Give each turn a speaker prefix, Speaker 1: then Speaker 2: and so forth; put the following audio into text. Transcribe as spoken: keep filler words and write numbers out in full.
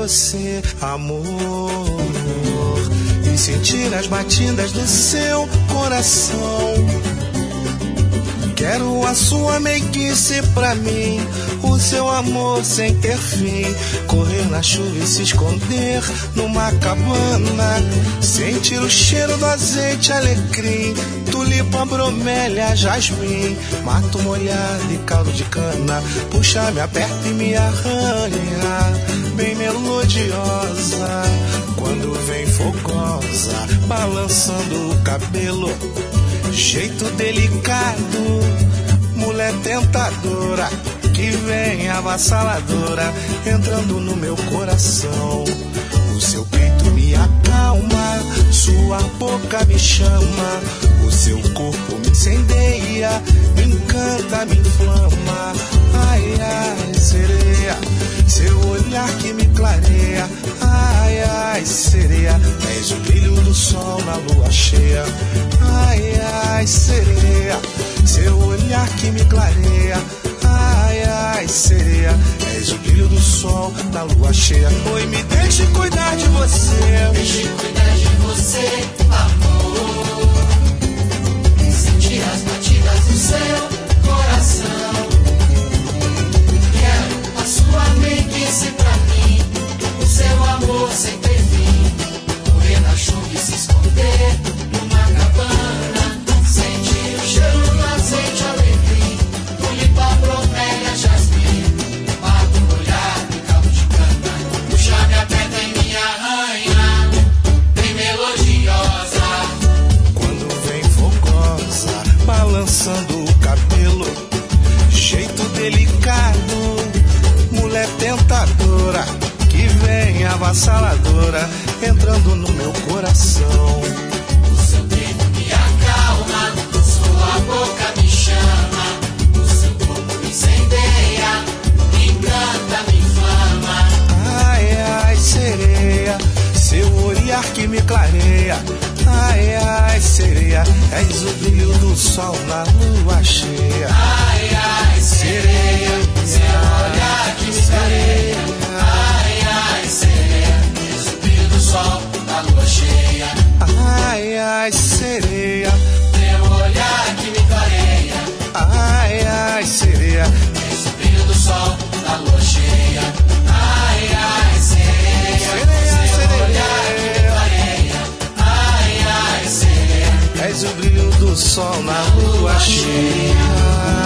Speaker 1: você, amor, e sentir as batidas do seu coração. Quero a sua meiguice pra mim, o seu amor sem ter fim. Correr na chuva e se esconder numa cabana, sentir o cheiro do azeite, alecrim, tulipa, bromélia, jasmim, mato molhado e caldo de cana. Puxa, me aperta e me arranha, bem melodiosa, quando vem fogosa, balançando o cabelo, jeito delicado, mulher tentadora, que vem avassaladora, entrando no meu coração. O seu peito me acalma, sua boca me chama, o seu corpo me incendeia, me encanta, me inflama. Ai, ai, sereia, seu olhar que me clareia. Ai, ai, sereia, és o brilho do sol na lua cheia. Ai, ai, sereia, seu olhar que me clareia. Ai, ai, sereia, és o brilho do sol na lua cheia. Oi, me deixe cuidar de você,
Speaker 2: deixe cuidar de você, amor, e sentir as batidas do seu coração. Quero a sua meiguice pra mim, o seu amor sem ter fim. Correr na chuva e se esconder numa cabana, sentir o cheiro do azeite, alecrim, tulipa, bromélia, jasmim, mato molhado e caldo de cana. Puxa, me aperta e me arranha, bem melodiosa,
Speaker 1: quando vem fogosa, balançando o cabelo, jeito delicado, mulher tentadora, que vem avassaladora, entrando no meu coração.
Speaker 2: o seu peito me acalma, sua boca me chama, o seu corpo me incendeia, me encanta, me inflama.
Speaker 1: Ai, ai, sereia, seu olhar que me clareia. Ai, ai, sereia, és o brilho do sol na lua cheia.
Speaker 2: Ai, ai, sereia, seu olhar que me clareia. Ai, ai, sereia, és o brilho do sol na lua cheia.
Speaker 1: Ai, ai, sereia,
Speaker 2: Teu olhar que me clareia.
Speaker 1: ai, ai, sereia,
Speaker 2: És o brilho do sol na lua cheia. Ai, ai, sereia,
Speaker 1: sereia,
Speaker 2: seu olhar que me clareia. Ai, ai, sereia,
Speaker 1: és o brilho do sol na lua cheia.